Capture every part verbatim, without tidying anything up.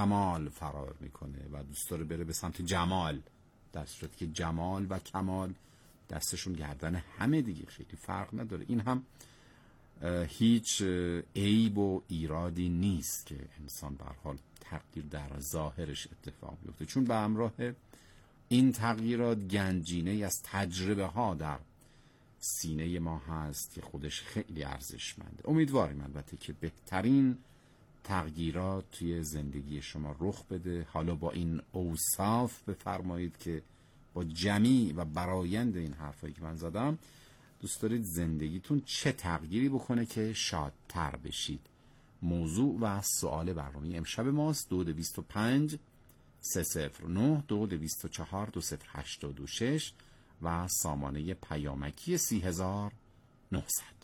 کمال فرار میکنه و دوست داره بره به سمت جمال، در صورتی که جمال و کمال دستشون گردن همه دیگه، خیلی فرق نداره. این هم هیچ عیب و ایرادی نیست که انسان به هر حال تغییر در ظاهرش اتفاق بیفته، چون به همراه این تغییرات گنجینه از تجربه ها در سینه ما هست که خودش خیلی ارزشمنده. امیدواریم البته که بهترین تغییرات توی زندگی شما رخ بده. حالا با این اوصاف بفرمایید که با جمیع و برآیند این حرفایی که من زدم دوست دارید زندگیتون چه تغییری بکنه که شادتر بشید. موضوع و سوال برنامه امشب ماست دو دویست و پنج سه صفر نه دو دویست و چهار دو صفر هشت دو شش و سامانه پیامکی سی هزار و نهصد.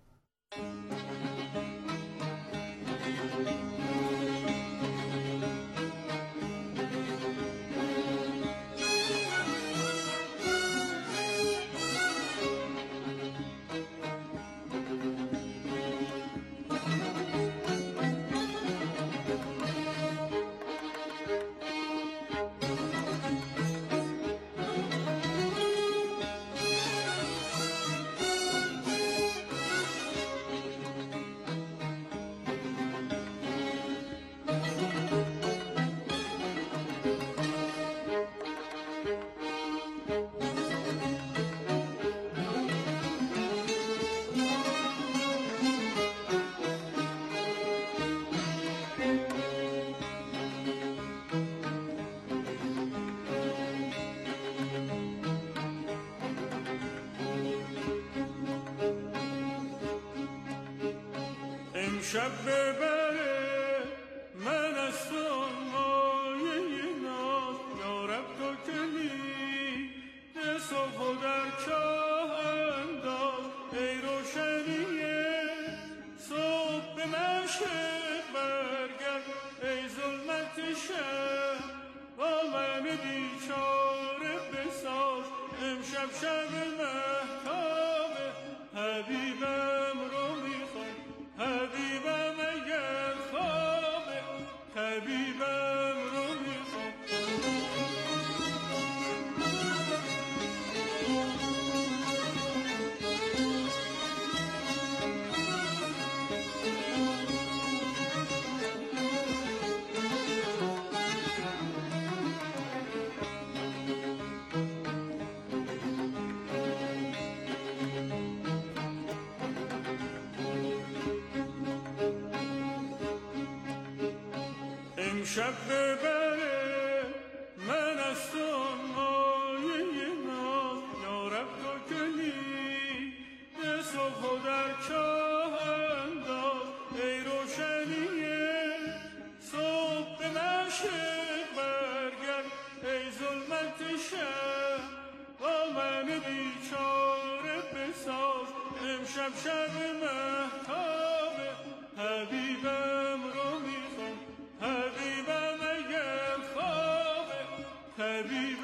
شب ببره من از تو مایه ناز، یارب تو کلی صبح و در چاه انداز. ای روشنیه صبح به مشرق برگرد، ای ظلمت شب با من بیچاره بساز. امشب شب مهتاب حبیبم رو میخوام، حبیبم اگر خوابه حبیبم رو میخوام. امشب ببره من از تو مایه ناز، یارب تو کلی صبح و در چاه انداز. ای روشنیه صبح به مشرق برگرد، ای ظلمت شب با من بیچاره بساز. امشب شب مهتاب حبیبم رو میخوام، حبیبم اگر خوابه حبیب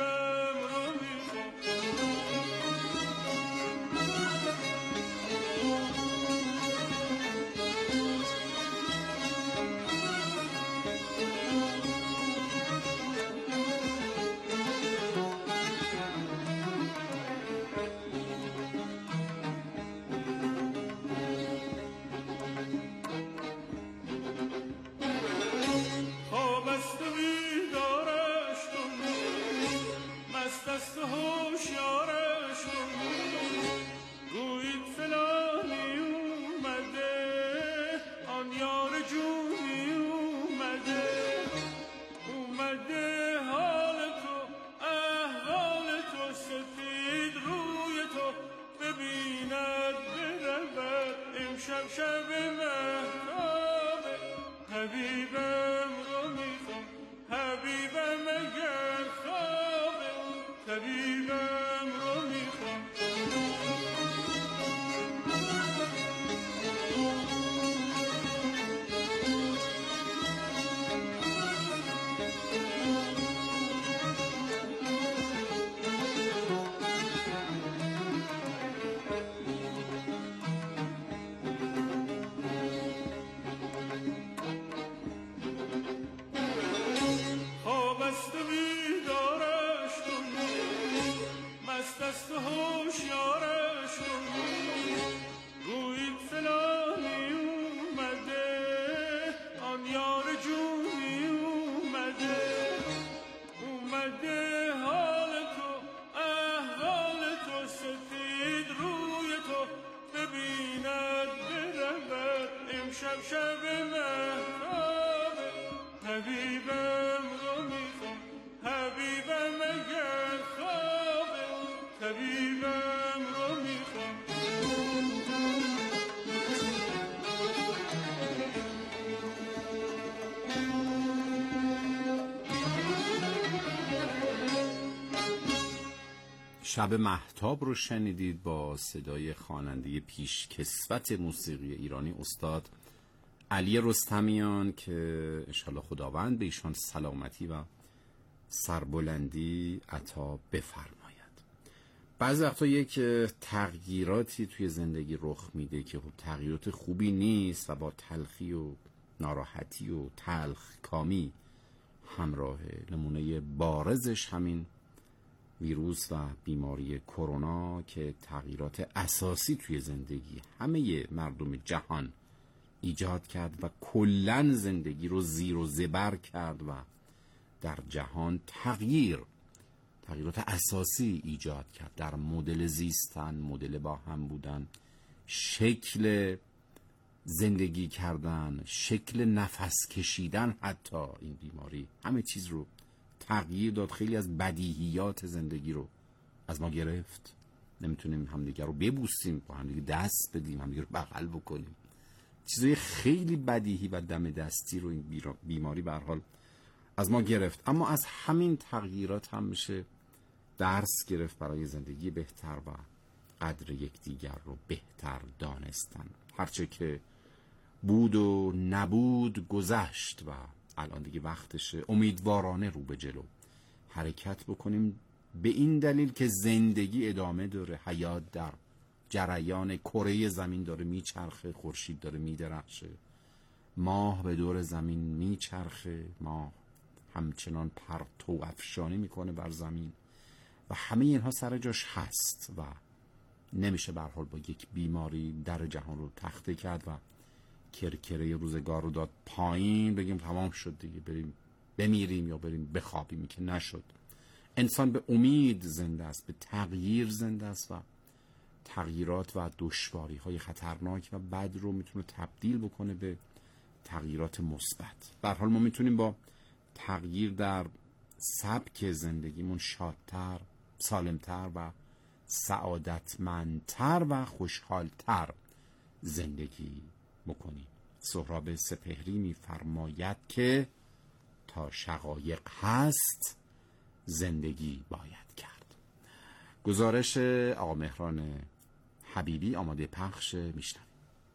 شب مهتاب رو شنیدید با صدای خواننده پیشکسوت موسیقی ایرانی استاد علی رستمیان که انشالله خداوند به ایشان سلامتی و سربلندی عطا بفرماید. بعضی وقتا یک تغییراتی توی زندگی رخ میده که خب تغییرات خوبی نیست و با تلخی و ناراحتی و تلخ کامی همراهه. نمونه بارزش همین ویروس و بیماری کرونا که تغییرات اساسی توی زندگی همه مردم جهان ایجاد کرد و کلن زندگی رو زیر و زبر کرد و در جهان تغییر تغییرات اساسی ایجاد کرد در مدل زیستن، مدل با هم بودن، شکل زندگی کردن، شکل نفس کشیدن. حتی این بیماری همه چیز رو تغییر داد، خیلی از بدیهیات زندگی رو از ما گرفت. نمیتونیم همدیگه رو ببوسیم، با همدیگه دست بدیم، همدیگه رو بغل بکنیم. چیزای خیلی بدیهی و دم دستی رو این بیماری به هر حال از ما گرفت. اما از همین تغییرات هم میشه درس گرفت برای زندگی بهتر و قدر یکدیگر رو بهتر دانستن. هرچه که بود و نبود گذشت و الان دیگه وقتشه امیدوارانه رو به جلو حرکت بکنیم، به این دلیل که زندگی ادامه داره، حیات در جریان، کره زمین داره میچرخه، خورشید داره میدرخشه، ماه به دور زمین میچرخه، ماه همچنان پرتو افشانی میکنه بر زمین و همه اینها سر جاش هست و نمیشه به هر حال با یک بیماری در جهان رو تخته کرد و کرکره روزگار رو داد پایین بگیم تمام شد دیگه، بریم بمیریم یا بریم بخوابیم، که نشد. انسان به امید زنده است، به تغییر زنده است و تغییرات و دشواری های خطرناک و بد رو میتونه تبدیل بکنه به تغییرات مثبت. به هر حال ما میتونیم با تغییر در سبک زندگیمون شادتر، سالمتر و سعادتمندتر و خوشحالتر زندگی بکنیم. سهراب سپهری میفرماید که تا شقایق هست زندگی باید کرد. گزارش آقا مهران حبیبی آماده پخش میشنویم.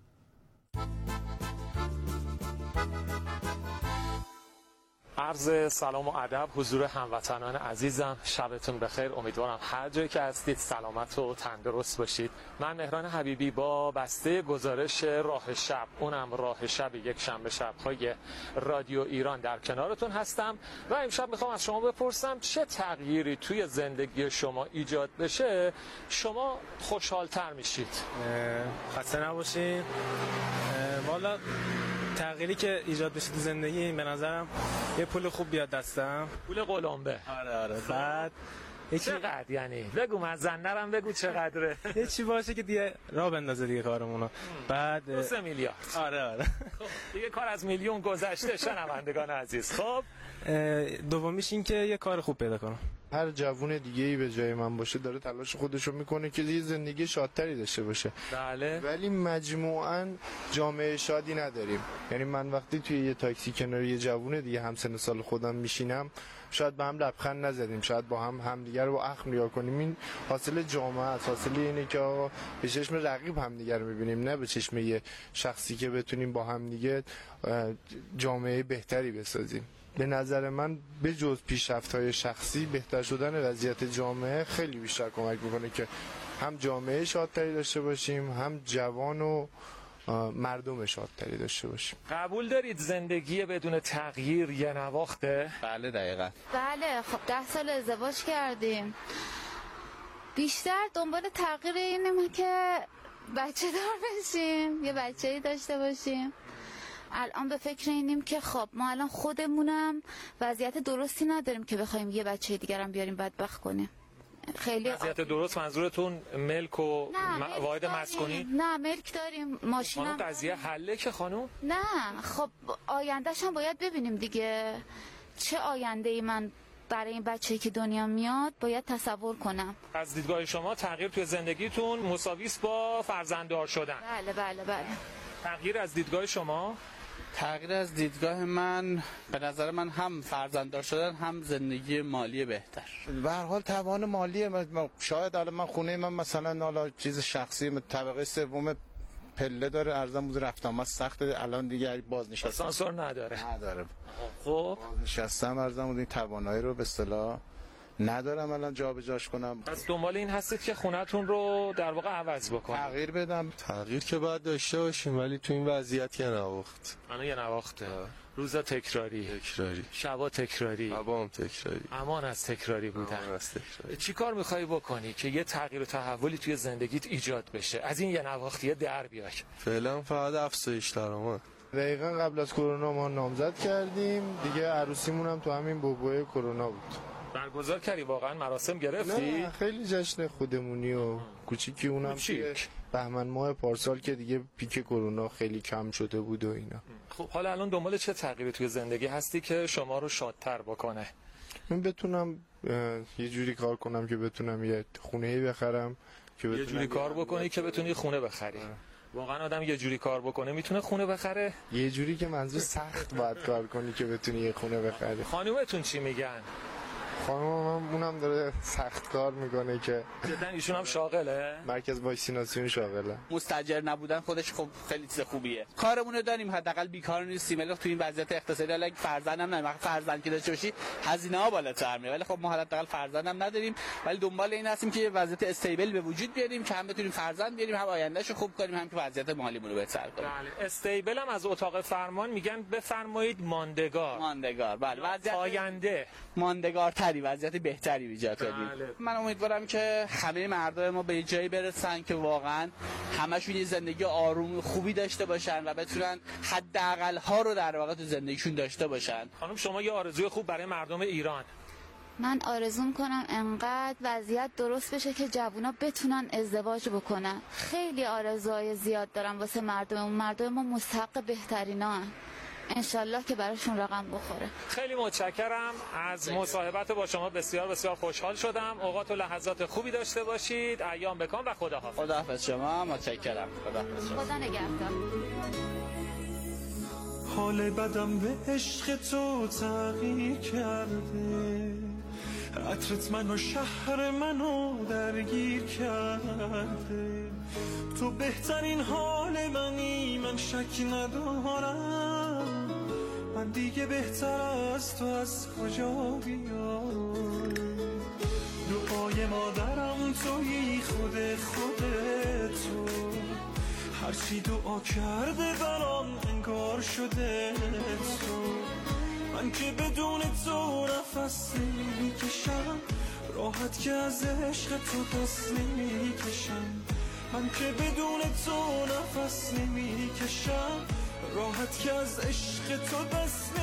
عرض سلام و ادب حضور هموطنان عزیزم، شبتون بخیر. امیدوارم هر جایی که هستید سلامت و تندرست باشید. من مهران حبیبی با بسته گزارش راه شب، اونم راه شب یک شنبه شب‌های رادیو ایران در کنارتون هستم و امشب میخوام از شما بپرسم چه تغییری توی زندگی شما ایجاد بشه شما خوشحال‌تر میشید؟ خسته نباشید. والا تغییری که ایجاد بشه تو زندگی به نظرم یه پول خوب بیاد دستم. پول قلمبه. آره آره. بعد چقدر یعنی؟ بگو مزنرم بگو چقدره. یه چی باشه که دیگه راه بندازه دیگه کارمونو. بعد دو سه میلیارد. آره آره. خب دیگه کار از میلیون گذشته شنوندگان عزیز. خب دومیش این که یه کار خوب پیدا کنم. هر جوون دیگه‌ای به جای من باشه داره تلاش خودشو میکنه که یه زندگی شادتری داشته باشه. بله. ولی مجموعاً جامعه شادی نداریم. یعنی من وقتی توی یه تاکسی کنار یه جوون دیگه همسن سال خودم میشینم، شاید با هم لبخند نزدیم، شاید با هم همدیگه رو با اخم نگاه کنیم. این حاصل جامعه است، حاصل اینه که آقا به چشم رقیب همدیگه رو میبینیم، نه به چشم یه شخصی که بتونیم با همدیگه جامعه بهتری بسازیم. به نظر من به جز پیشرفت‌های شخصی، بهتر شدن وضعیت جامعه خیلی بیشتر کمک میکنه که هم جامعه شادتری داشته باشیم، هم جوان و مردم شادتری داشته باشیم. قبول دارید زندگی بدون تغییر یه نواخته؟ بله دقیقاً. بله. خب ده سال ازدواج کردیم، بیشتر دنبال تغییر اینه که بچه دار بشیم، یه بچه‌ای داشته باشیم. الان به فکر اینیم که خب ما الان خودمونم وضعیت درستی نداریم که بخوایم یه بچه دیگر هم بیاریم بدبخت کنیم. خیلی وضعیت درست منظورتون ملک و م... واحد مسکونی؟ نه ملک داریم، ماشین هم قضیه حله که خانم؟ نه خب آیندهش هم باید ببینیم دیگه. چه آینده ای من برای این بچه‌ای که دنیا میاد باید تصور کنم. از دیدگاه شما تغییر توی زندگیتون مساوی است با فرزنددار شدن؟ بله بله بله. تغییر از دیدگاه شما؟ تغییر از دیدگاه من به نظر من هم فرزنددار شدن هم زندگی مالی بهتر. به هر حال توان مالی من شاید الان من خونه من مثلا حالا چیز شخصی طبقه سوم پله داره، ارزم بود رفتم از سخت، الان دیگه بازنشستم آسانسور نداره نداره خب نشستم ارزم بود این توانایی رو به اصطلاح ندارم الان جابجاش کنم. پس دنبال این هستید که خونتون رو در واقع عوض بکنید، تغییر بدم. تغییر که باید داشته باشیم ولی تو این وضعیت یه نواخت الان یه نواخته، روزا تکراری تکراری، شبا تکراری، شبا هم تکراری، امان از تکراری بودن. امان از تکراری. چی کار میخوای بکنی که یه تغییر و تحولی توی زندگیت ایجاد بشه، از این یه نواختیه در بیای؟ فعلا فقط افزایش درآمد. دقیقاً قبل از کرونا ما نامزد کردیم دیگه، عروسیمون هم تو همین بوبوی کرونا بود. برگزار کردی واقعا؟ مراسم گرفتی؟ نه خیلی جشن خودمونی و کوچیکی، اونم کوچیک. بهمن ماه پارسال که دیگه پیک کرونا خیلی کم شده بود و اینا. خب حالا الان دنبال چه تغییری توی زندگی هستی که شما رو شادتر بکنه؟ من بتونم یه جوری کار کنم که بتونم یه خونه‌ای بخرم که یه جوری کار بکنی که بتونی خونه بخری. واقعا آدم یه جوری کار بکنه میتونه خونه بخره؟ یه جوری که منظور سخت باید کار کنی که بتونی یه خونه بخری. خانومتون چی میگن؟ خانمم اونم داره سخت کار میکنه که جدا ایشون هم شاغله؟ مرکز واکسیناسیون شاغله. مستاجر نبودن خودش خب خیلی چیز خوبیه. کارمون داریم، حداقل بیکار نیستیم. ولی تو این وضعیت اقتصادی الان فرزندم نداریم. فرزند که داشته باشی هزینه ها بالاتر میره، ولی خب ما حداقل فرزندم نداریم، ولی دنبال این هستیم که وضعیت استیبل به وجود بیاریم که هم بتونیم فرزند بیاریم، هم آیندهشو خوب کنیم، هم که وضعیت مالیمون رو بهتر کنیم. بله، استیبل هم از اتاق فرمان میگن بفرمایید ماندگار. ماندگار، بله، وضعیت آینده ماندگار تری، وضعیت بهتری ایجاد کنیم. بله. من امیدوارم که همه مردم ما به جایی برسن که واقعا همشون یه زندگی آروم خوبی داشته باشن و بتونن حداقل ها رو در واقع تو زندگیشون داشته باشن. خانم شما یه آرزوی خوب برای مردم ایران؟ من آرزو میکنم انقدر وضعیت درست بشه که جوونا بتونن ازدواج بکنن. خیلی آرزوهای زیاد دارم واسه مردم. مردم ما مستحق بهترینان، انشالله که براشون رقم بخوره. خیلی متشکرم از مصاحبت با شما، بسیار بسیار خوشحال شدم. اوقات و لحظات خوبی داشته باشید. ایام بکام و خداحافظ. خداحافظ شما، متشکرم. خداحافظ شما. خدا نگهدار. حال بدم به عشق تو تغییر کرده، عطرت منو شهر منو درگیر کرده، تو بهترین حال منی من شک ندارم، من دیگه بهتر از تو از کجا بیارم، دعای مادرم تویی خود خودت تو، هرچی دعا کرده برام انگار شده تو، من که بدون تو نفس نمیکشم، راحت که از عشق تو دست نمیکشم، من که بدون تو نفس نمیکشم، راحت که از عشق تو دست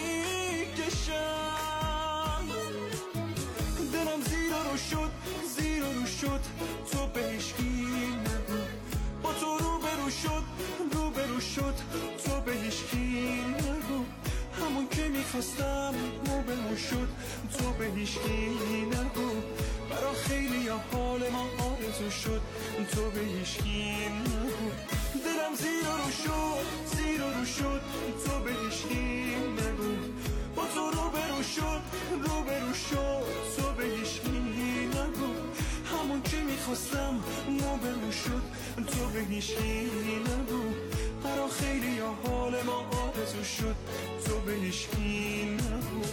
نمیکشم، دلم زیر رو شد زیر رو شد تو به هیچکی نگو، با تو رو برو شد رو برو شد تو به هیچکی نگو، همون که میخواستم رو برو شد تو به هیچکی نگو، برا خیلی حال ما آرزو شد تو به هیچکی نگو، دلم زیر رو شد زیر رو شد تو به هیچکی نگو، با تو رو برو شد رو برو شد تو به هیچکی نگو، همون که میخواستم رو برو شد تو به هیچکی نگو، برا خیلی حال ما آرزو شد تو به هیچکی نگو.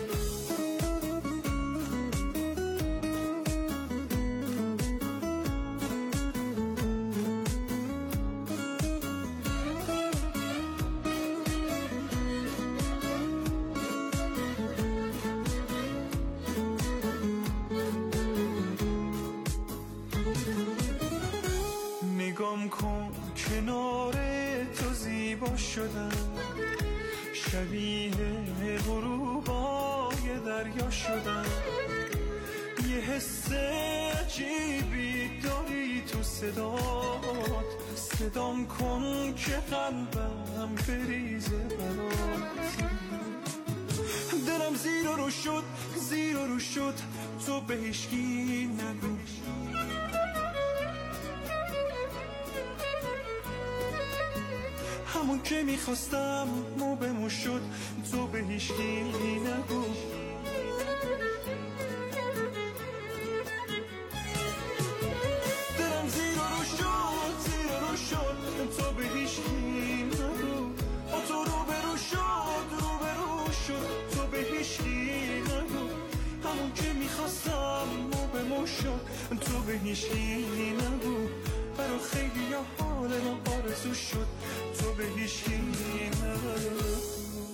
نگام کن کنار تو زیبا شدم، شبیه غروبای دریا شدم، یه حس عجیبی داری تو صدات، صدام کن که قلبم بریزه برات، دلم زیر رو شد زیر رو شد تو به هیچکی نگو، همون همون که میخواستم مو به مو شد تو به هیچکی نگو دلم زیر رو شد زیر رو شد تو به هیچکی نگو با تو رو برو شد رو برو شد تو به هیچکی نگو همون که میخواستم مو به مو شد تو به هیچکی نگو برا خیلی یا حال ما آرزو شد تو به هیچکی نگو.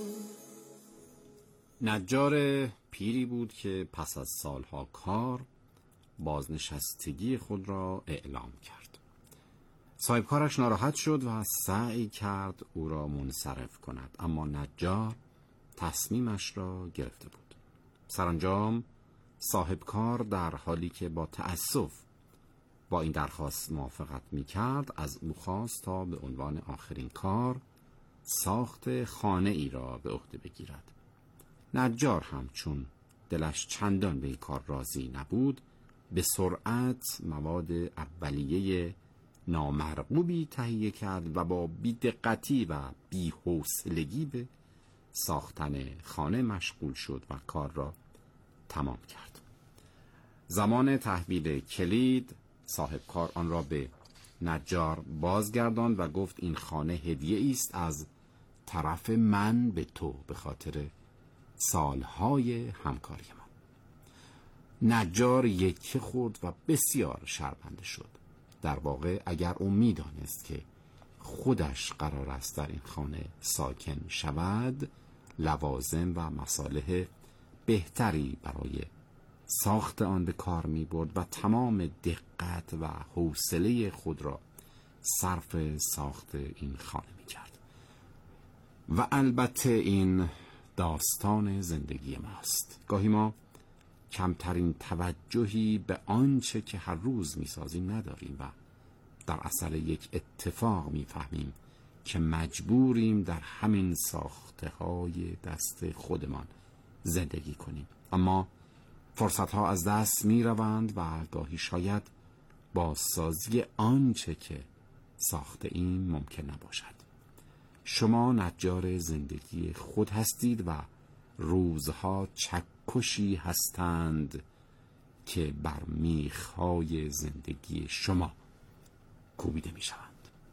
نجار پیری بود که پس از سالها کار بازنشستگی خود را اعلام کرد. صاحب کارش ناراحت شد و سعی کرد او را منصرف کند، اما نجار تصمیمش را گرفته بود. سرانجام صاحب کار در حالی که با تأسف با این درخواست موافقت می کرد از او خواست تا به عنوان آخرین کار ساخت خانه ای را به عهده بگیرد. نجار هم چون دلش چندان به این کار راضی نبود به سرعت مواد اولیه نامرغوبی تهیه کرد و با بی‌دقتی و بی‌حوصلگی به ساختن خانه مشغول شد و کار را تمام کرد. زمان تحویل کلید صاحب کار آن را به نجار بازگرداند و گفت این خانه هدیه است از طرف من به تو به خاطر سالهای همکاری من. نجار یکی خورد و بسیار شرمنده شد. در واقع اگر او می‌دانست که خودش قرار است در این خانه ساکن شود لوازم و مصالح بهتری برای ساخت آن به کار می برد و تمام دقت و حوصله خود را صرف ساخت این خانه می کرد. و البته این داستان زندگی ماست. گاهی ما کمترین توجهی به آنچه که هر روز می سازیم نداریم و در اثر یک اتفاق می فهمیم که مجبوریم در همین ساخته های دست خودمان زندگی کنیم. اما فرصت ها از دست می روند و گاهی شاید بازسازی آنچه که ساخته این ممکن نباشد. شما نجار زندگی خود هستید و روزها چکشی هستند که بر میخهای زندگی شما کوبیده می شوند.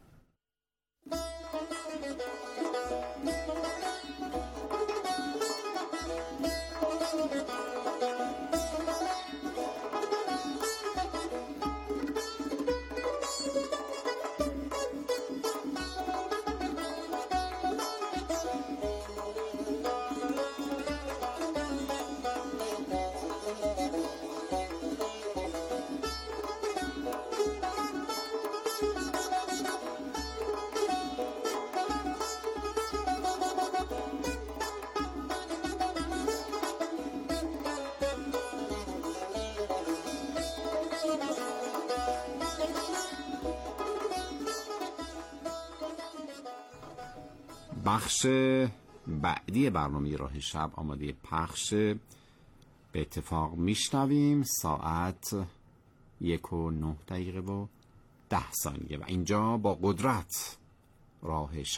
بخش بعدی برنامه راه شب آماده پخش. به اتفاق میشنویم ساعت یک و نه دقیقه و ده ثانیه و اینجا با قدرت راه شب.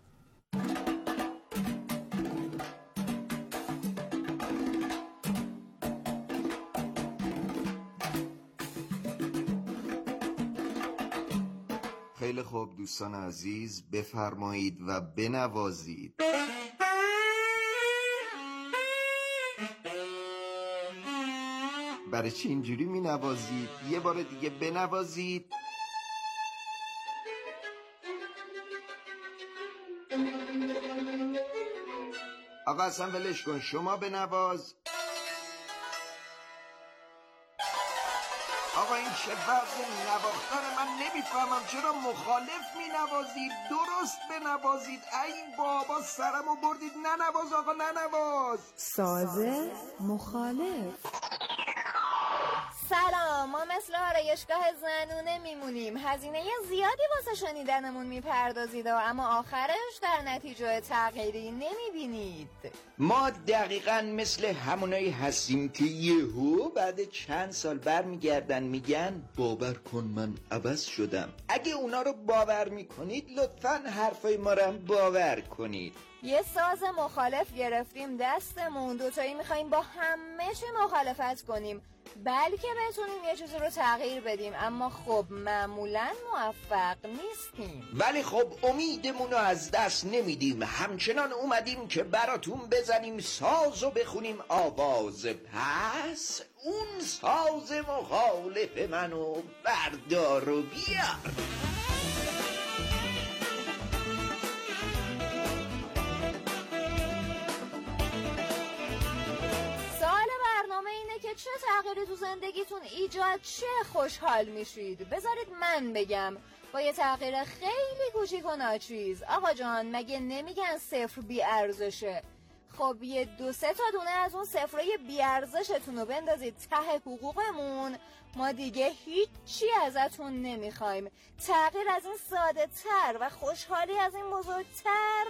خیلی خوب دوستان عزیز، بفرمایید و بنوازید. برای چی اینجوری می نوازید؟ یه بار دیگه بنوازید. آقا اصلا ولش کن، شما بنواز. آقا این چه وضع نواختن من نمیفهمم، چرا مخالف مینوازید؟ درست بنوازید. ای بابا سرمو بردید. ننواز آقا ننواز. ساز مخالف. سلام، ما مثل آرایشگاه زنونه میمونیم. هزینه زیادی واسه شنیدنمون میپردازید اما آخرش در نتیجه تغییری نمیبینید. ما دقیقاً مثل همونایی هستیم که یهو بعد چند سال برمیگردن میگن باور کن من عوض شدم. اگه اونا رو باور میکنید لطفاً حرفای ما رو باور کنید. یه ساز مخالف گرفتیم دستمون، دوتایی میخواییم با همه چی مخالفت کنیم بلکه بتونیم یه چیزی رو تغییر بدیم، اما خب معمولاً موفق نیستیم. ولی خب امیدمون رو از دست نمیدیم، همچنان اومدیم که براتون بزنیم ساز و بخونیم آواز. پس اون ساز مخالف منو بردار و بیار. چه تغییری تو زندگیتون ایجاد چه خوشحال میشید؟ بذارید من بگم. با یه تغییر خیلی کوچیک و ناچیز. آقا جان مگه نمیگن صفر بی ارزشه؟ خب یه دو سه تا دونه از اون صفرای بی ارزشتون رو بندازید ته حقوقمون، ما دیگه هیچی ازتون نمیخوایم. تغییر از این ساده تر و خوشحالی از این بزرگتر.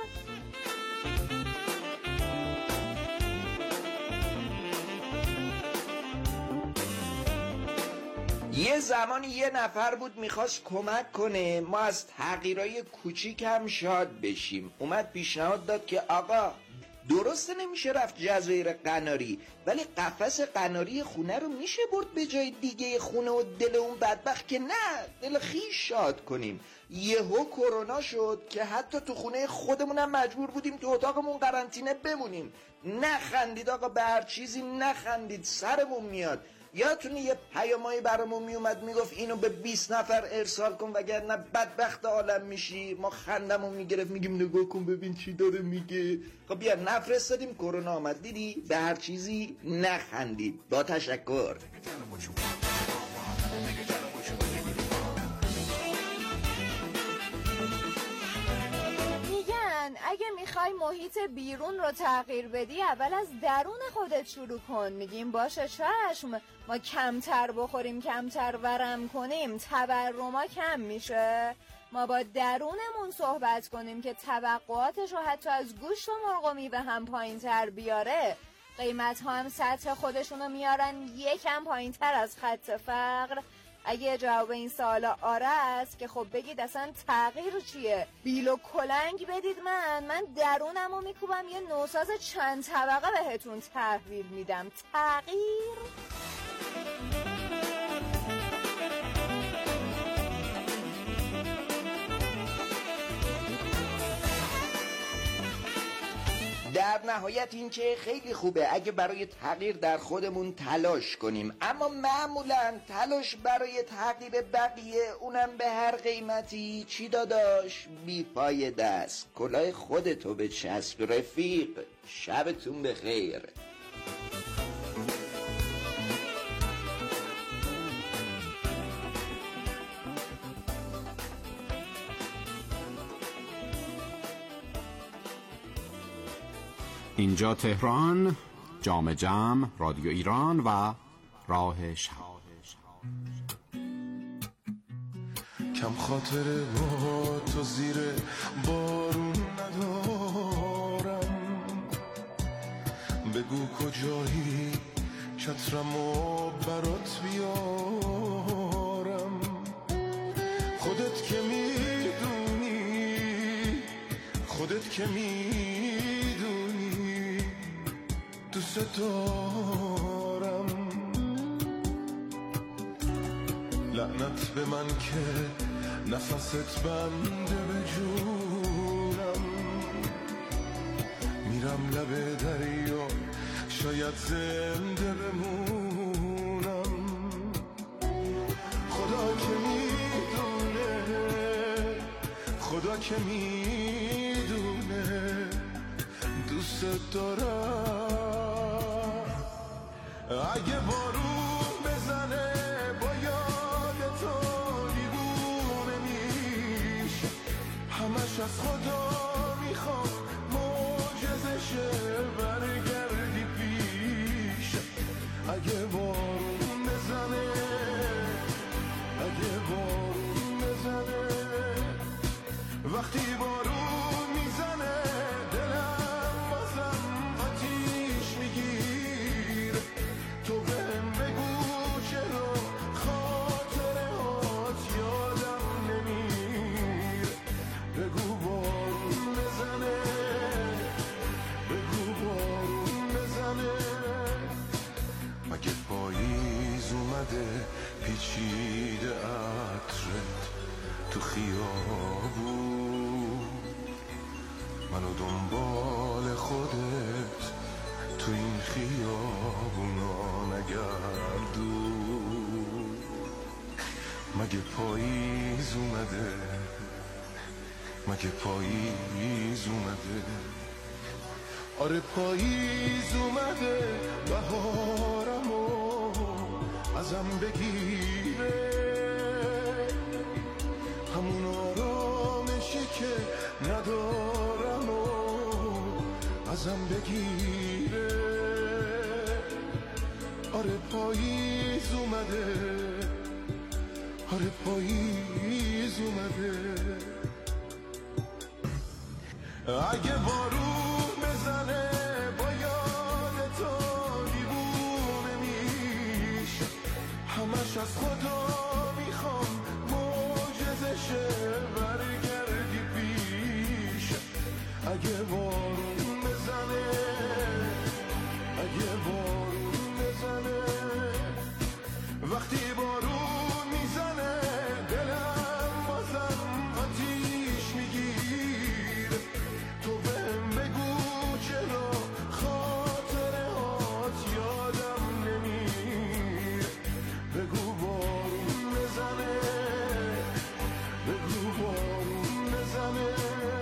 یه زمانی یه نفر بود میخواست کمک کنه ما از تغییرای کوچیک هم شاد بشیم. اومد پیشنهاد داد که آقا درسته نمیشه رفت جزایر قناری، ولی قفس قناری خونه رو میشه برد به جای دیگه خونه و دل اون بدبخت که نه دل خیش شاد کنیم. یهو کرونا شد که حتی تو خونه خودمونم مجبور بودیم تو اتاقمون قرنطینه بمونیم. نخندید آقا، به هر چیزی نخندید، سرمون میاد. یادتونه یه پیامایی برامون میومد میگفت اینو به بیست نفر ارسال کن وگرنه بدبخت عالم میشی. ما خندمون میگرفت میگیم نگاه کن ببین چی داره میگه. خب بیا نفرستادیم، کرونا آمد. دیدی به هر چیزی نخندید. با تشکر. اگه میخوای محیط بیرون رو تغییر بدی اول از درون خودت شروع کن. میگیم باشه چشم، ما کمتر بخوریم کمتر ورم کنیم تورما کم میشه. ما با درونمون صحبت کنیم که توقعاتش رو حتی از گوشت و مرغ و میوه هم پایین تر بیاره. قیمت ها هم سطح خودشونو میارن یکم پایین تر از خط فقر. اگه جواب این سوالا آره است که خب بگید اصلا تغییر چیه؟ بیل و کلنگ بدید من من درونمو میکوبم یه نوساز چند طبقه بهتون تحویل میدم. تغییر در نهایت این که خیلی خوبه اگه برای تغییر در خودمون تلاش کنیم، اما معمولا تلاش برای تغییر بقیه اونم به هر قیمتی چی داداش بی فایده است. کلاه خودتو به چسب رفیق. شبتون بخیر. اینجا تهران، جام جم، رادیو ایران و راه شب. کم خاطره با تو زیر بارون ندارم، بگو کجایی چترمو برات بیارم. خودت که میدونی، خودت که میدونی دوست دارم. لعنت به من که نفست بنده به جونم، میرم لب دریا شاید زنده بمونم. خدا که میدونه، خدا که میدونه دوست دارم. اگه بارون بزنه با یاد تو دیوونه میشه، همش از خدا میخوام معجزشه برگردی پیش. اگه بارون بزنه اومده پیچیده عطرت تو خیابون، منو دنبال خودت تو این خیابونا نگردون. مگه پاییز اومده، مگه پاییز اومده، آره پاییز اومده، بهارمو ازم بگیره، همون آرامشی که ندارم و ازم بگیره. آره پاییز اومده، آره پاییز اومده. اگه بارون بزنه با یاد تو دیوونه میشه، همش از خدا میخوام معجزشه برگردی پیش. اگه بارون بزنه، اگه بارون بزنه، وقتی بارون میزنه دلم بازم آتیش میگیره. تو بهم بگو چرا خاطره هات یادم نمیره، بگو بارون بزنه، بگو بارون بزنه.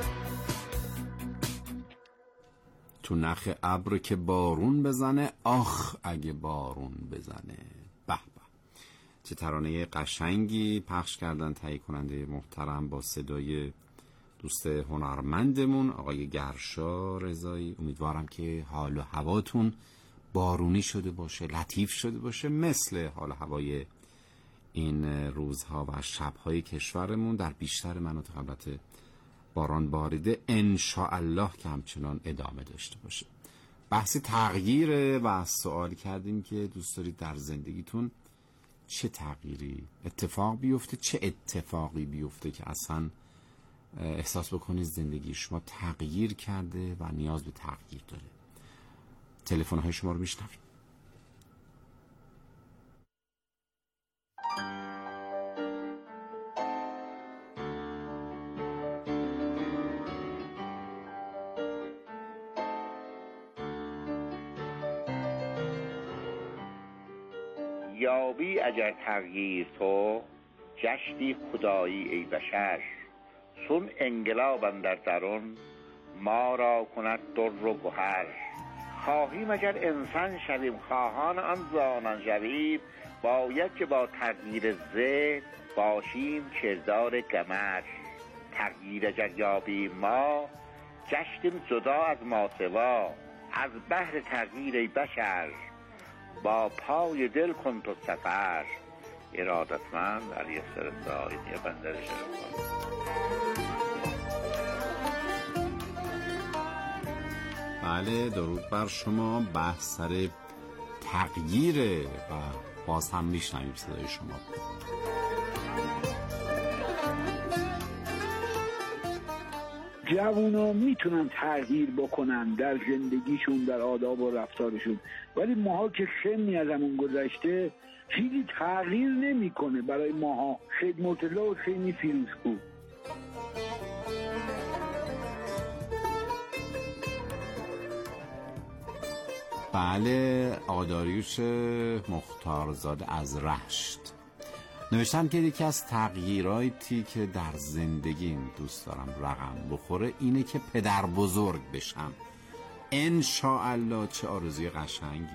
تو نخ ابر که بارون بزنه، آخ اگه بارون بزنه. به به، چه ترانه قشنگی پخش کردن تهیه کننده محترم با صدای دوست هنرمندمون آقای گرشا رضایی. امیدوارم که حال و هواتون بارونی شده باشه، لطیف شده باشه، مثل حال و هوای این روزها و شبهای کشورمون. در بیشتر مناطق البته باران باریده، انشاءالله که همچنان ادامه داشته باشه. بحث تغییره و سوال کردیم که دوست دارید در زندگیتون چه تغییری اتفاق بیفته، چه اتفاقی بیفته که اصلا احساس بکنید زندگی شما تغییر کرده و نیاز به تغییر داره. تلفن های شما رو میشنویم. یابی اگر تغییر تو، جشتی خدایی ای بشر. چون انقلاب اندر درون، ما را کند در و گهر. خواهیم اگر انسان شویم، خواهان آن زانان شویم، باید که با تغییر ذهن باشیم کردار قمر. تغییر اگر یابیم ما، گشتیم جدا از ماسوا. از بحر تغییر ای بشر، با پای دل کن تو سفر. ارادتمند علی استرسایی بندر شرفان. بله، درود بر شما. بحث سر تغییره و باز هم میشنویم صدای شما. جوونا میتونن تغییر بکنن در زندگیشون، در آداب و رفتارشون، ولی ماها که سنی از همون گذشته چیزی تغییر نمیکنه برای ماها. سید مرتضی حسینی فیروزکوه. بله، آداریوش مختارزاده از رشت نوشتن که یکی از تغییراتی که در زندگیم دوست دارم رقم بخوره اینه که پدر بزرگ بشم. انشاءالله. چه آرزوی قشنگی.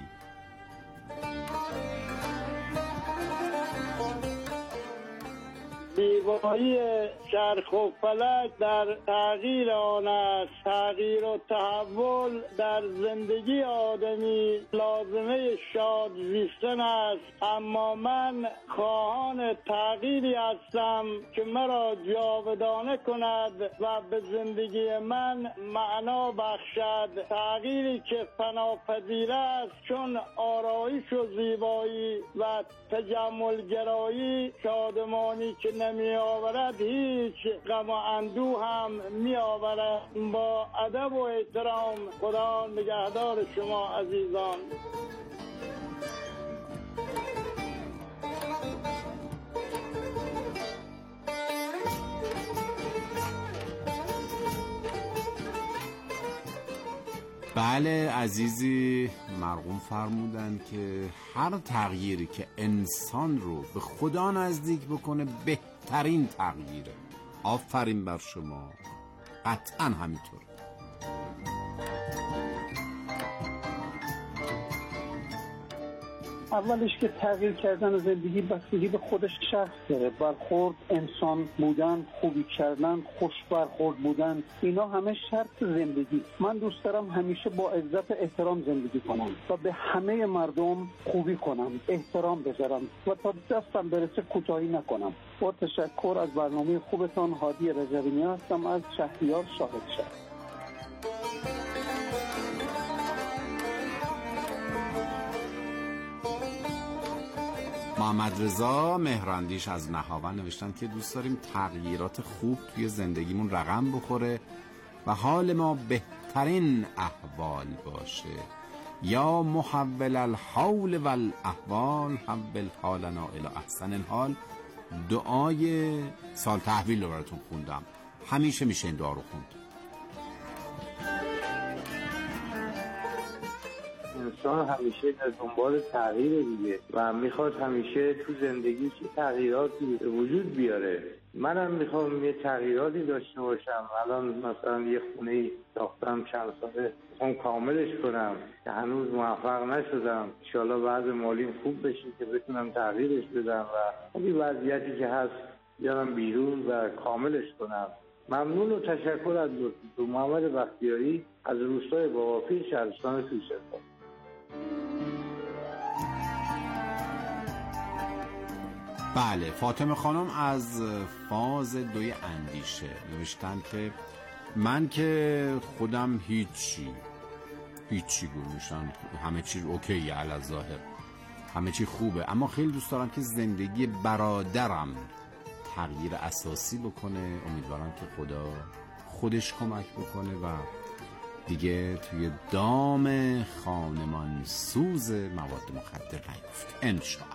زیبایی چرخ و فلک در تغییر آن است. تغییر و تحول در زندگی آدمی لازمه شاد زیستن است، اما من خواهان تغییری هستم که مرا جاودانه کند و به زندگی من معنا بخشد. تغییری که فناپذیر است، چون آرایش و زیبایی و تجملگرایی شادمانی که نمی آورد، هیچ غم و اندوه هم می آورد. با ادب و احترام، خدا نگهدار شما عزیزان. بله عزیزی، مرحوم فرمودن که هر تغییری که انسان رو به خدا نزدیک بکنه بهترین تغییره. آفرین بر شما، قطعا همینطور. اولش که تغییر کردن زندگی بستگی به خودش شخص داره. برخورد، انسان بودن، خوبی کردن، خوش برخورد بودن، اینا همه شرط زندگی. من دوست دارم همیشه با عزت احترام زندگی کنم و به همه مردم خوبی کنم، احترام بذارم و تا دستم برسه کوتاهی نکنم. با تشکر از برنامه خوبتان. هادی رجبینی هستم از شهریار شاهدشهر. محمد رضا مهراندیش از نهاون نوشتن که دوست داریم تغییرات خوب توی زندگیمون رقم بخوره و حال ما بهترین احوال باشه. یا محول الحول والاحوال حول حالنا الی احسن الحال. دعای سال تحویل رو براتون خوندم، همیشه میشه این دعا رو خوند. انسان همیشه در دنبال تغییر دیگه و میخواد همیشه تو زندگی چه تغییراتی وجود بیاره. منم میخوام یه تغییراتی داشته باشم. الان مثلا یه خونه ساختم چند ساله، میخوام کاملش کنم که هنوز موفق نشدم. انشالله بعد مالیم خوب بشه که بتونم تغییرش بدم و این وضعیتی که هست بیارم بیرون و کاملش کنم. ممنون و تشکر از دکتر محمد بختیاری از روستای باباپیر شهرستان سویسرا. بله، فاطمه خانم از فاز دوی اندیشه نوشتن که من که خودم هیچی هیچی گوشن، همه چی اوکیه، علی ظاهر همه چی خوبه، اما خیلی دوست دارم که زندگی برادرم تغییر اساسی بکنه. امیدوارم که خدا خودش کمک بکنه و دیگه توی دام خانمان سوز مواد مخدر نیفته انشاءالله.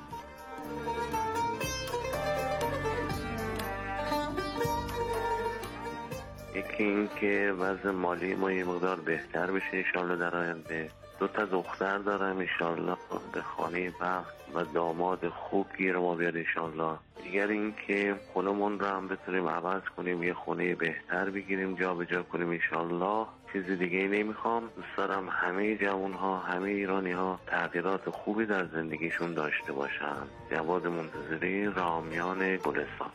یکی این که وضع مالی ما یه مقدار بهتر بشه انشالله در آینده. دو تا دختر دارم انشالله به خانه بخت و داماد خوب گیر ما بیاد انشالله. دیگر این که خونمون رو هم بتونیم عوض کنیم، یه خونه بهتر بگیریم، جا به جا کنیم انشالله. چیز دیگه ای نمیخوام. دوست دارم همه جوان ها، همه ایرانی ها تغییرات خوبی در زندگیشون داشته باشن. جواد منتظری، رامیان گلستان.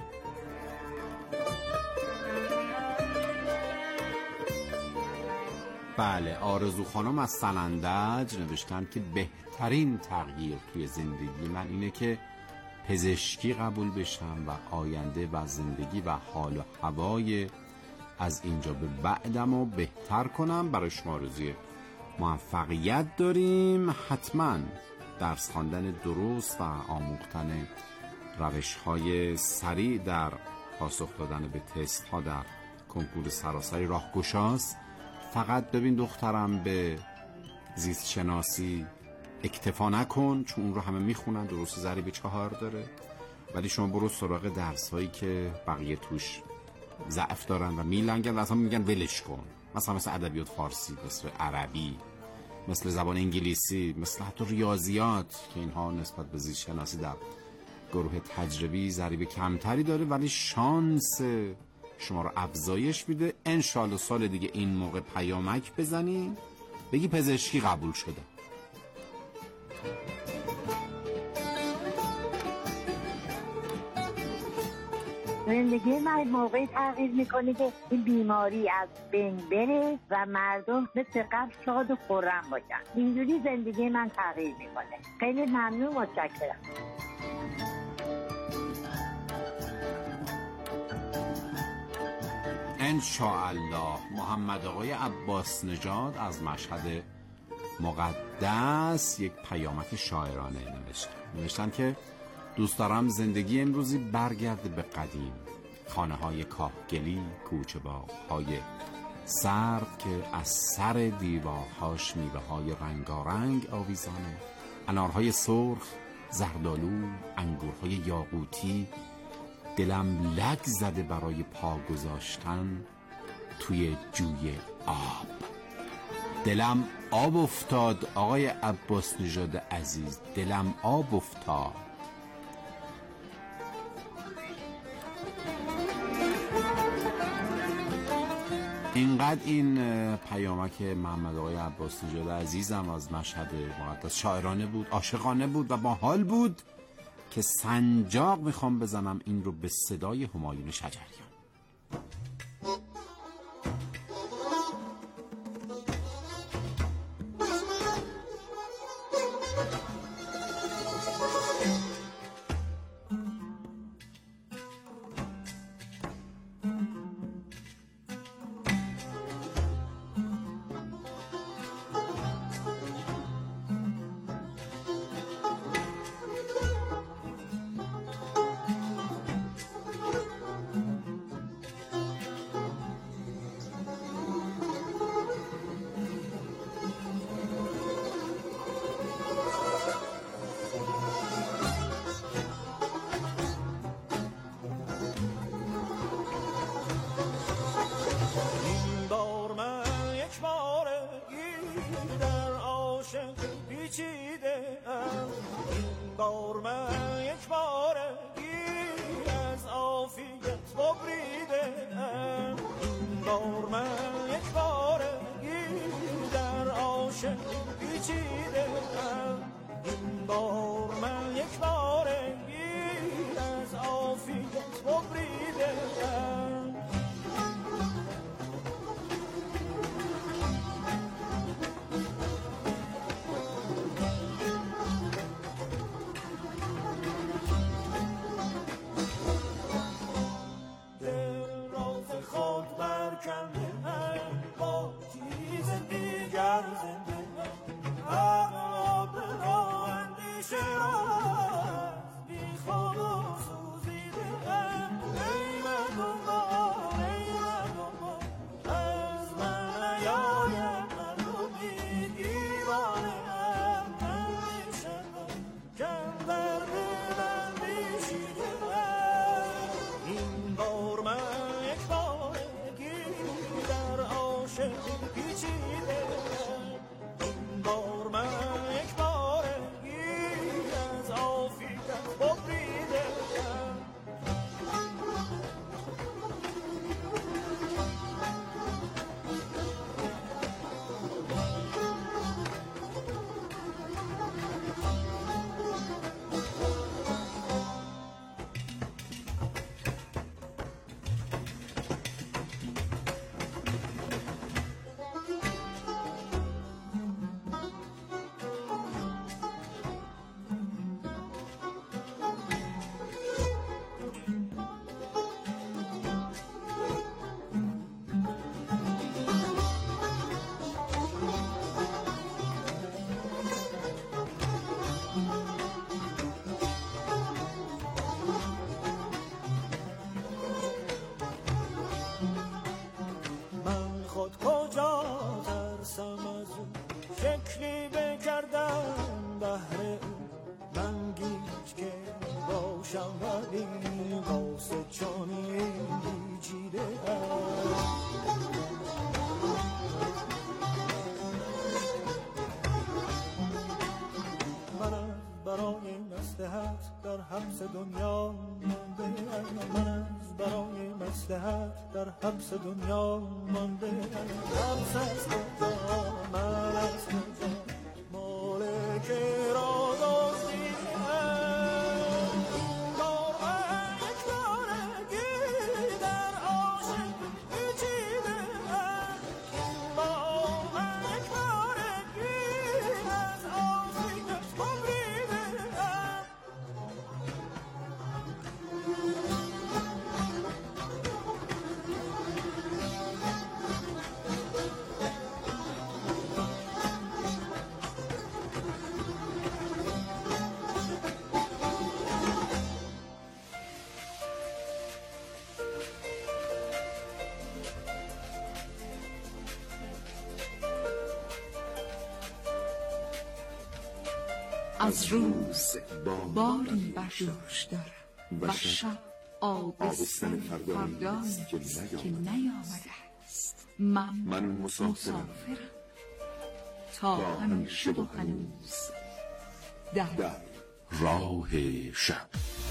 بله، آرزو خانم از سنندج نوشتن که بهترین تغییر توی زندگی من اینه که پزشکی قبول بشم و آینده و زندگی و حال و هوای از اینجا به بعدم رو بهتر کنم. برای شما آرزوی موفقیت داریم. حتما درس خواندن درست و آموختن روش های سریع در پاسخ دادن به تست ها در کنکور سراسری راهگشاست. فقط ببین دخترم به زیست شناسی اکتفا نکن، چون اون رو همه میخونن، درست ضریب چهار داره، ولی شما برو سراغ درس هایی که بقیه توش ضعف دارن و میلنگن و اصلا میگن ولش کن. مثلا مثل ادبیات فارسی، مثل عربی، مثل زبان انگلیسی، مثل حتی ریاضیات که اینها نسبت به زیست شناسی در گروه تجربی ضریب کمتری داره، ولی شانس شما رو افزایش میده. انشالله سال دیگه این موقع پیامک بزنی بگی پزشکی قبول شده. زندگی من موقعی تغییر میکنه که این بیماری از بین بره و مردم مثل قبل شاد و خرم باشن. اینجوری زندگی من تغییر میکنه. خیلی ممنون، متشکرم. انشاءالله. محمد آقای عباس نژاد از مشهد مقدس یک پیامک شاعرانه نوشتن نوشتن که دوست دارم زندگی امروزی برگرده به قدیم، خانه های کاهگلی، کوچه باغ های سرد که از سر دیوارهاش میوه های رنگارنگ آویزانه، انارهای سرخ، زردالو، انگورهای یاقوتی. دلم لگ زده برای پا گذاشتن توی جوی آب. دلم آب افتاد آقای عباس نژاد عزیز، دلم آب افتاد. اینقدر این پیامک محمد آقای عباس نژاد عزیزم از مشهد مقدس شاعرانه بود، عاشقانه بود و با حال بود که سنجاق میخوام بزنم این رو به صدای همایون شجریان. در حبس دنیا مانده حبس از کجا من از کجا مالک را دزدیدم بار من یک بارگی در عاشق پیچیدم بار من یک بارگی از عاشقت ببریدم از روز باری بر دوش دارم و شب آبستن فردایی که نیامده است. من, من مسافرم. تا همیشه و هنوز در راه شب.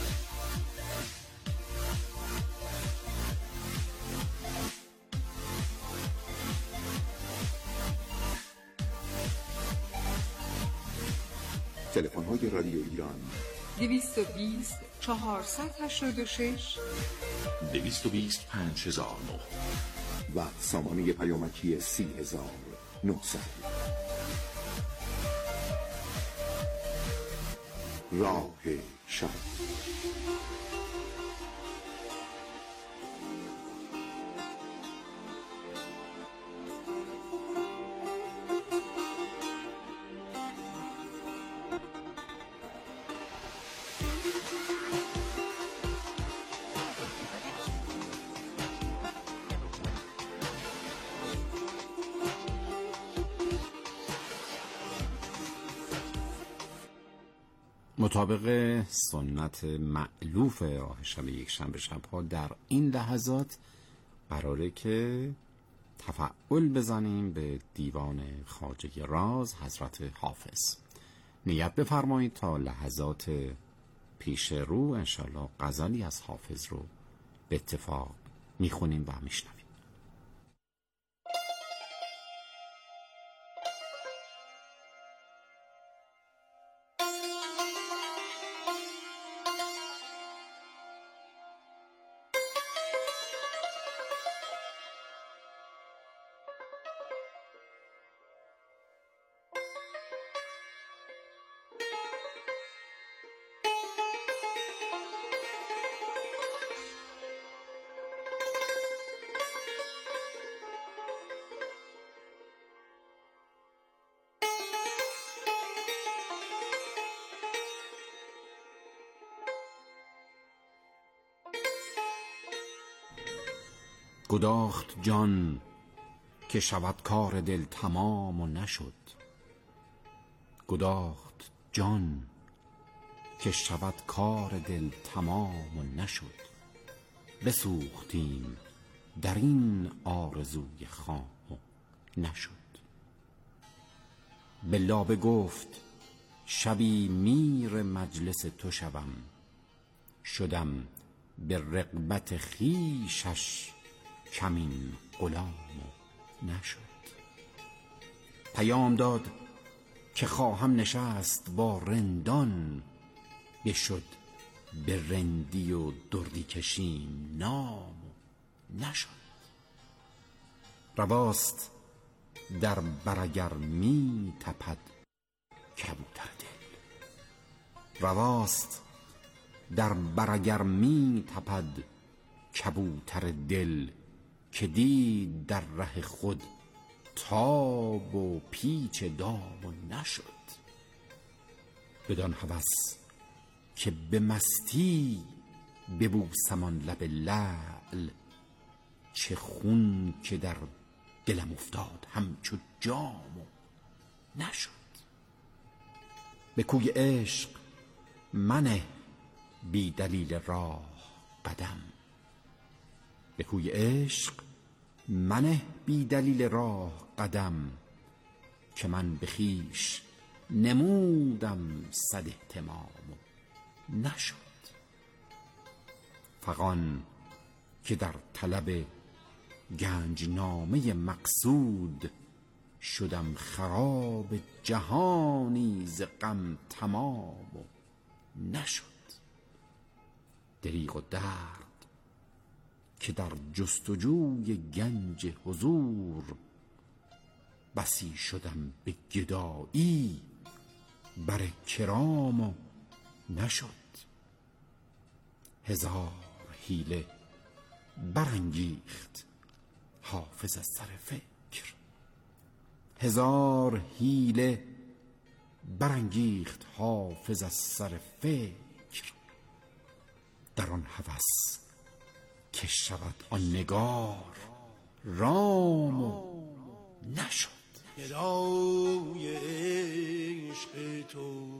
تلفن های رادیو ایران دویست و بیست چهارصد و هشتاد و شش دویست و بیست پنج هزار و نه و سامانه پیامکی سی هزار و نهصد. راه شب. مطابق سنت مألوف راه شب یک شنبه شب‌ها در این لحظات قراره که تفعل بزنیم به دیوان خواجه راز حضرت حافظ. نیت بفرمایید تا لحظات پیش رو انشالله غزلی از حافظ رو به اتفاق میخونیم و میشنویم. گداخت جان که شود کار دل تمام و نشد. گداخت جان که شود کار دل تمام و نشد. بسوختیم در این آرزوی خام و نشد. به لابه گفت شبی میر مجلس تو شوم. شدم به رغبت خویشش کمین غلام و نشد. پیام داد که خواهم نشست با رندان. بشد به رندی و دردی کشیم نام و نشد. رواست در برگر می تپد کبوتر دل. رواست در برگر می تپد کبوتر دل. که دید در ره خود تاب و پیچ دام و نشد. بدان هوس که به مستی ببوسم آن لب لعل. چه خون که در دلم افتاد همچو جام و نشد. به کوی عشق منه بی دلیل راه قدم. به کوی عشق منه بی دلیل راه قدم. که من به خویش نمودم صد اهتمام و نشد. فغان که در طلب گنجنامه مقصود. شدم خراب جهانی ز غم تمام و نشد. دریغ و درد که در جستجوی گنج حضور. بسی شدم به گدایی بر کرام و نشد. هزار حیله برانگیخت حافظ از سر فکر. هزار حیله برانگیخت حافظ از سر فکر. در آن هوس که شود آن نگار رام و نشد. گدای عشق تو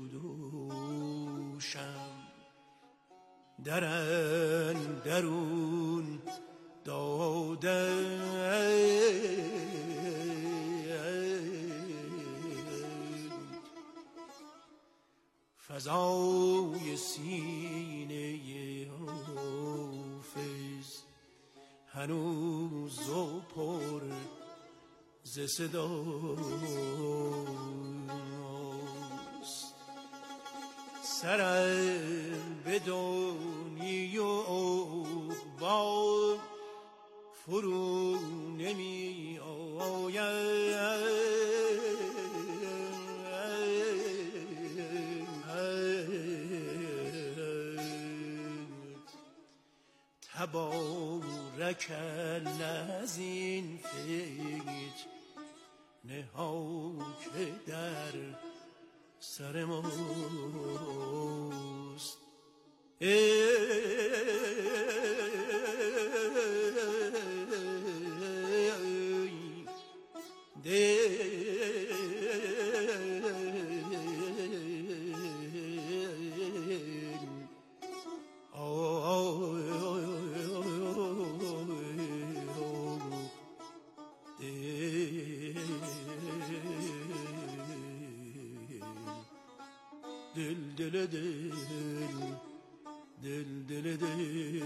دوشم درن درون داده فضای سینه حافظ هنوز و پر ز صداست. سرم به دنیی و عقبا فرو نمی آید، تبارک از این فکر نها که در سر ماست. دل دل دل دل دل دل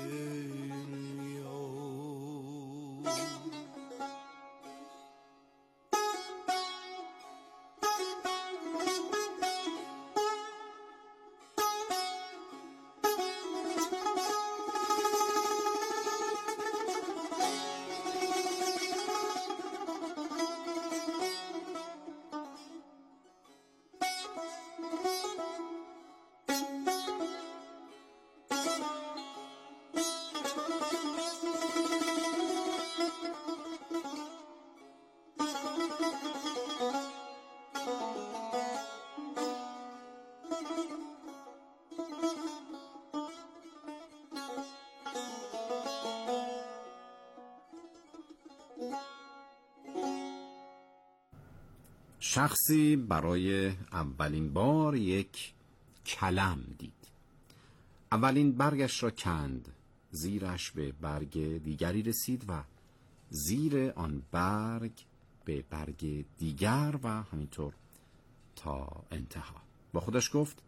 شخصی برای اولین بار یک کلم دید. اولین برگش را کند، زیرش به برگ دیگری رسید و زیر آن برگ به برگ دیگر و همینطور تا انتها. با خودش گفت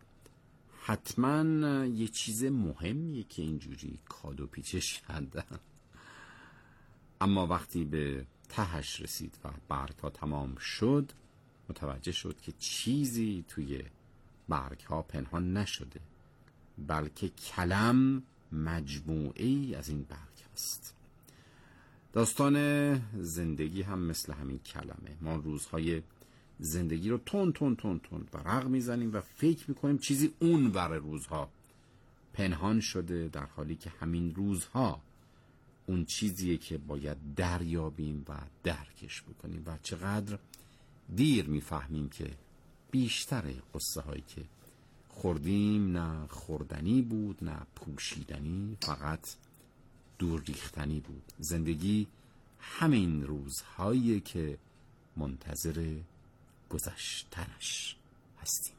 حتما یه چیز مهمیه که اینجوری کادو پیچش کردن. اما وقتی به تهش رسید و برگ ها تمام شد، متوجه شد که چیزی توی برگ ها پنهان نشده، بلکه کلم مجموعه‌ای از این برگ هست. داستان زندگی هم مثل همین کلمه. ما روزهای زندگی رو تون تون تون تون ورق میزنیم و فکر میکنیم چیزی اون ور روزها پنهان شده، در حالی که همین روزها اون چیزیه که باید دریابیم و درکش بکنیم و چقدر دیر میفهمیم که بیشتر قصه هایی که خوردیم نه خوردنی بود، نه پوشیدنی، فقط دور ریختنی بود. زندگی همین روزهایی که منتظر گذشتنش هستیم.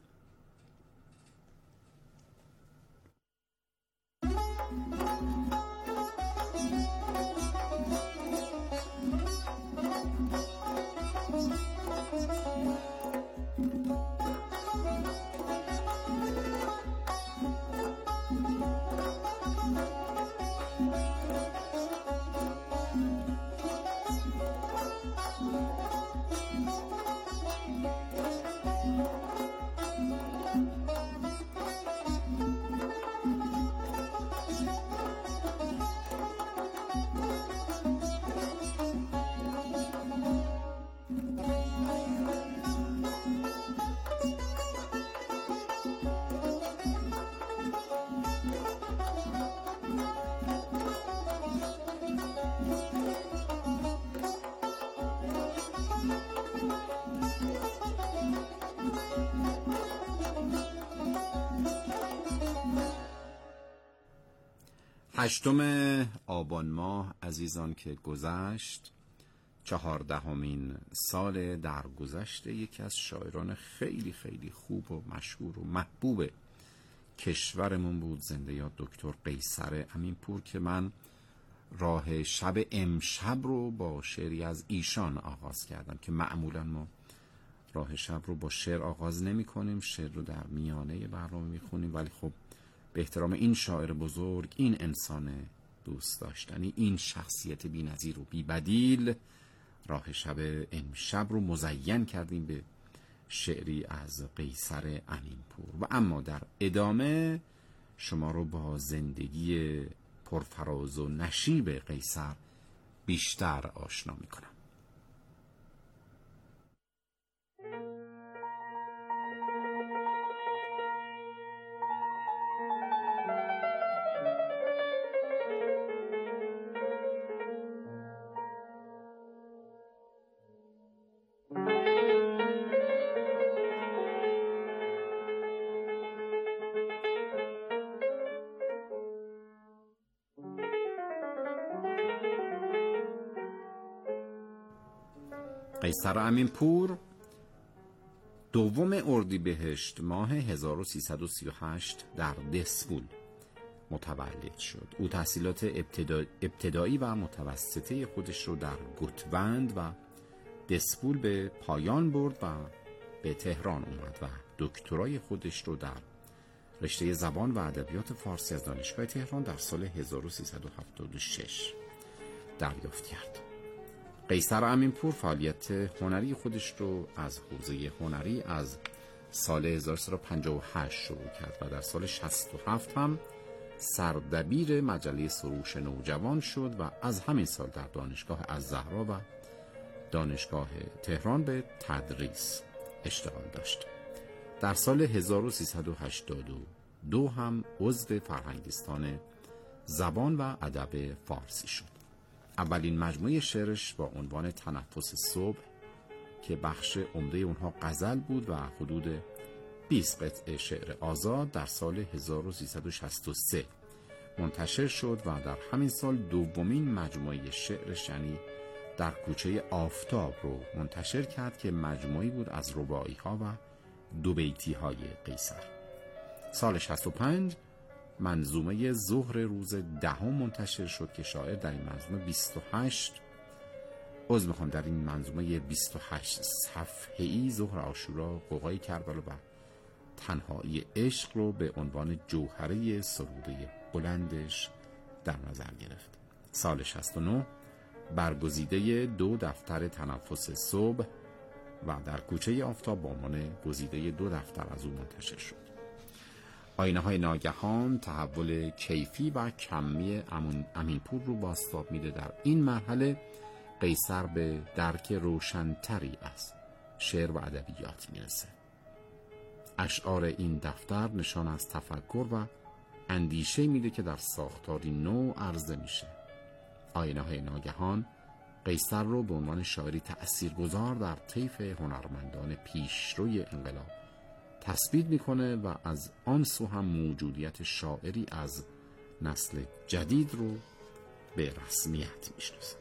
هشتم آبان ماه عزیزان که گذشت، چهاردهمین سال درگذشت یکی از شاعران خیلی خیلی خوب و مشهور و محبوب کشورمون بود، زنده یاد دکتر قیصر امینپور، که من راه شب امشب رو با شعری از ایشان آغاز کردم که معمولا ما راه شب رو با شعر آغاز نمی کنیم، شعر رو در میانه برنامه می خونیم، ولی خب به احترام این شاعر بزرگ، این انسان دوست داشتنی، این شخصیت بی‌نظیر و بی‌بدیل، راه شب امشب رو مزین کردیم به شعری از قیصر امینپور. و اما در ادامه شما رو با زندگی پرفراز و نشیب قیصر بیشتر آشنا می کنم. قیصر امینپور دوم اردیبهشت ماه هزار و سیصد و سی و هشت در دسپول متولد شد. او تحصیلات ابتدا... ابتدایی و متوسطه خودش رو در گوتوند و دسپول به پایان برد و به تهران اومد و دکترای خودش رو در رشته زبان و ادبیات فارسی از دانشگاه تهران در سال هزار و سیصد و هفتاد و شش دریافت کرد. قیصر امینپور فعالیت هنری خودش رو از حوزه هنری از سال هزار و سیصد و پنجاه و هشت شروع کرد و در سال شصت و هفت هم سردبیر مجله سروش نوجوان شد و از همین سال در دانشگاه الزهرا و دانشگاه تهران به تدریس اشتغال داشت. در سال هزار و سیصد و هشتاد و دو هم عضو فرهنگستان زبان و ادب فارسی شد. اولین مجموعه شعرش با عنوان تنفس صبح که بخش عمده اونها غزل بود و حدود بیست قطعه شعر آزاد در سال هزار و سیصد و شصت و سه منتشر شد و در همین سال دومین مجموعه شعرش یعنی در کوچه آفتاب رو منتشر کرد که مجموعی بود از رباعی ها و دو بیتی های قیصر. سال شصت و پنج منظومه ظهر روز دهم منتشر شد که شاعر در این منظومه بیست و هشت عذر میخوام در این منظومه بیست و هشت صفحه‌ای ظهر عاشورا، غوغای کربلا و تنهایی عشق رو به عنوان جوهره سروده بلندش در نظر گرفت. سال شصت و نه برگزیده دو دفتر تنفس صبح و در کوچه آفتاب با عنوان گزیده دو دفتر از او منتشر شد. آینه های ناگهان تحول کیفی و کمی امینپور رو بازتاب میده. در این مرحله قیصر به درک روشنتری از شعر و ادبیات میرسه. اشعار این دفتر نشان از تفکر و اندیشه میده که در ساختاری نو عرضه میشه. آینه های ناگهان قیصر رو به عنوان شاعری تأثیرگذار در طیف هنرمندان پیشروی انقلاب تثبیت میکنه و از آن سو هم موجودیت شاعری از نسل جدید رو به رسمیت میشناسه.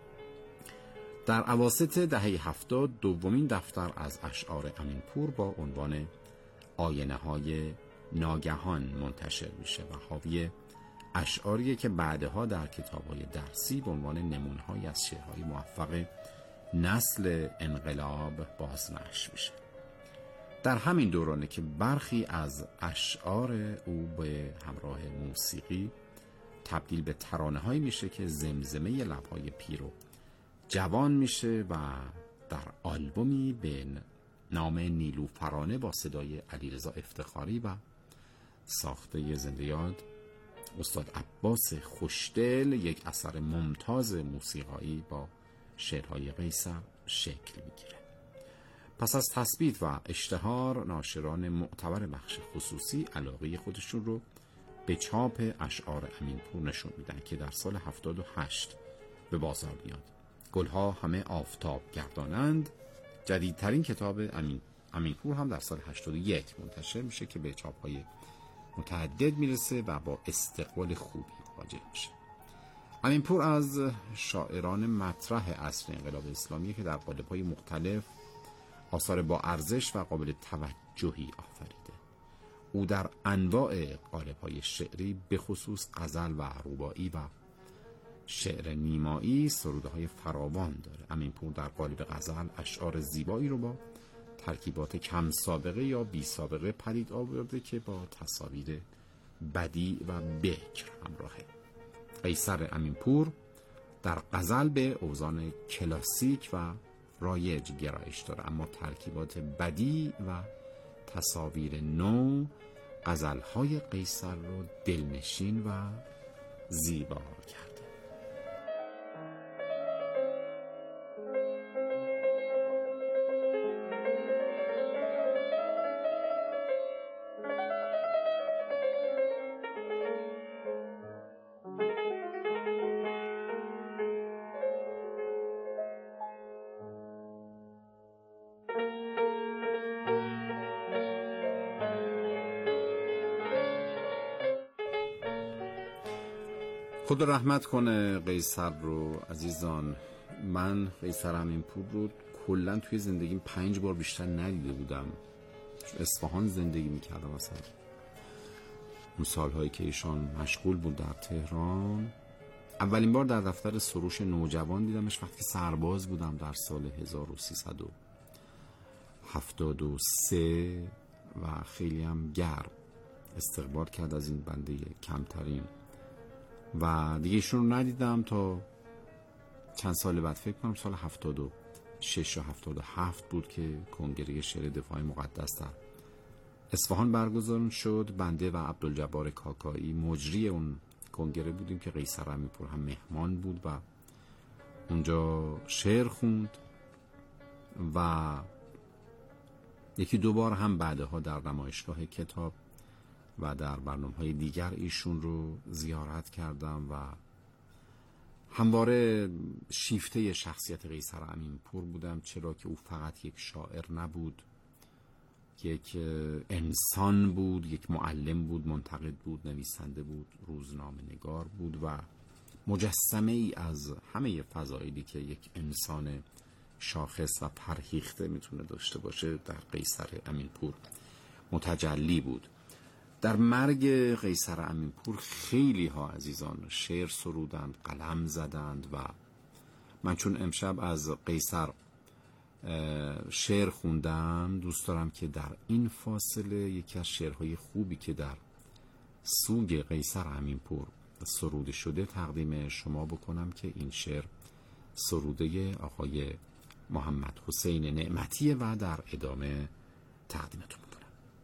در اواسط دهه هفتاد دومین دفتر از اشعار امینپور با عنوان آینه های ناگهان منتشر میشه و حاوی اشعاریه که بعدها در کتاب‌های درسی به عنوان نمونه‌های از شعرهای موفق نسل انقلاب بازنشر میشه. در همین دورانه که برخی از اشعار او به همراه موسیقی تبدیل به ترانه‌هایی میشه که زمزمه لب‌های پیر و جوان میشه و در آلبومی به نام نیلوفرانه با صدای علیرضا افتخاری و ساخته زنده یاد استاد عباس خوشدل یک اثر ممتاز موسیقایی با شعرهای قیصر شکل میگیره. پس از تثبیت و اشتهار ناشران معتبر بخش خصوصی علاقه خودشون رو به چاپ اشعار امینپور نشون میدن که در سال هفتاد و هشت به بازار میاد. گلها همه آفتاب گردانند جدیدترین کتاب امین امینپور هم در سال هشتاد و یک منتشر میشه که به چاپ‌های متعدد میرسه و با استقبال خوبی مواجه میشه. امینپور از شاعران مطرح عصر انقلاب اسلامی که در قالب‌های مختلف آثار با ارزش و قابل توجهی آفریده. او در انواع قالب‌های شعری به خصوص غزل و رباعی و شعر نیمایی سروده‌های فراوان داره. امینپور در قالب غزل اشعار زیبایی رو با ترکیبات کم سابقه یا بی سابقه پدید آورده که با تصاویر بدی و بکر همراهه. قیصر امینپور در غزل به اوزان کلاسیک و رایج گرایش داره، اما ترکیبات بدی و تصاویر نو غزل‌های قیصر رو دلنشین و زیبا کرده. خدا رحمت کنه قیصر رو عزیزان. من قیصر امینپور رو کلا توی زندگیم پنج بار بیشتر ندیده بودم. اصفهان زندگی میکردم مثلا اون سالهایی که ایشان مشغول بود در تهران. اولین بار در دفتر سروش نوجوان دیدمش وقتی سرباز بودم در سال هزار و سیصد و هفتاد و سه و خیلی هم گرم استقبال کرد از این بنده کمترین و دیگه ایشون رو ندیدم تا چند سال بعد، فکر کنم سال هفتاد و شش یا هفتاد و هفت بود که کنگره شعر دفاع مقدس در اصفهان برگزار شد. بنده و عبدالجبار کاکایی مجری اون کنگره بودیم که قیصر امینپور هم مهمان بود و اونجا شعر خوند و یکی دو بار هم بعدها در نمایشگاه کتاب و در برنامه‌های دیگر ایشون رو زیارت کردم و همواره شیفته شخصیت قیصر امینپور بودم، چرا که او فقط یک شاعر نبود، یک انسان بود، یک معلم بود، منتقد بود، نویسنده بود، روزنامه نگار بود و مجسمه ای از همه فضایلی که یک انسان شاخص و پرهیخته میتونه داشته باشه در قیصر امینپور متجلی بود. در مرگ قیصر امینپور خیلی ها عزیزان شعر سرودند، قلم زدند و من چون امشب از قیصر شعر خوندم دوست دارم که در این فاصله یکی از شعرهای خوبی که در سوگ قیصر امینپور سروده شده تقدیم شما بکنم که این شعر سروده آقای محمد حسین نعمتیه و در ادامه تقدیمتون میکنم.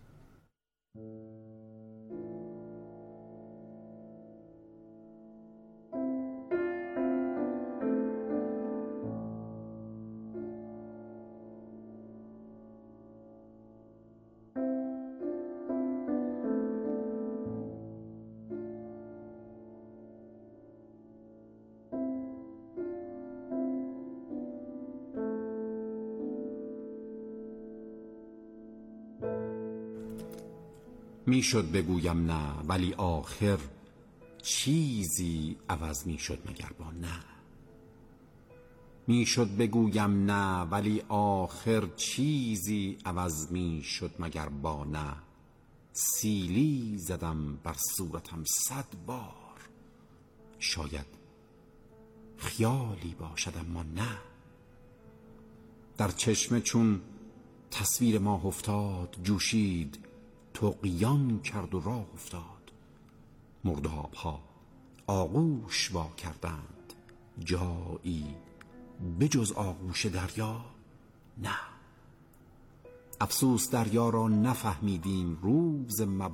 میشد بگویم نه ولی آخر چیزی عوض میشد مگر با نه. میشد بگویم نه ولی آخر چیزی عوض میشد مگر با نه. سیلی زدم بر صورتم صد بار، شاید خیالی باشد اما نه. در چشم چون تصویر ماه افتاد، جوشید طغیان کرد و راه افتاد. مرداب ها آغوش وا کردند، جایی بجز آغوش دریا نه. افسوس دریا را نفهمیدیم، روز مبارک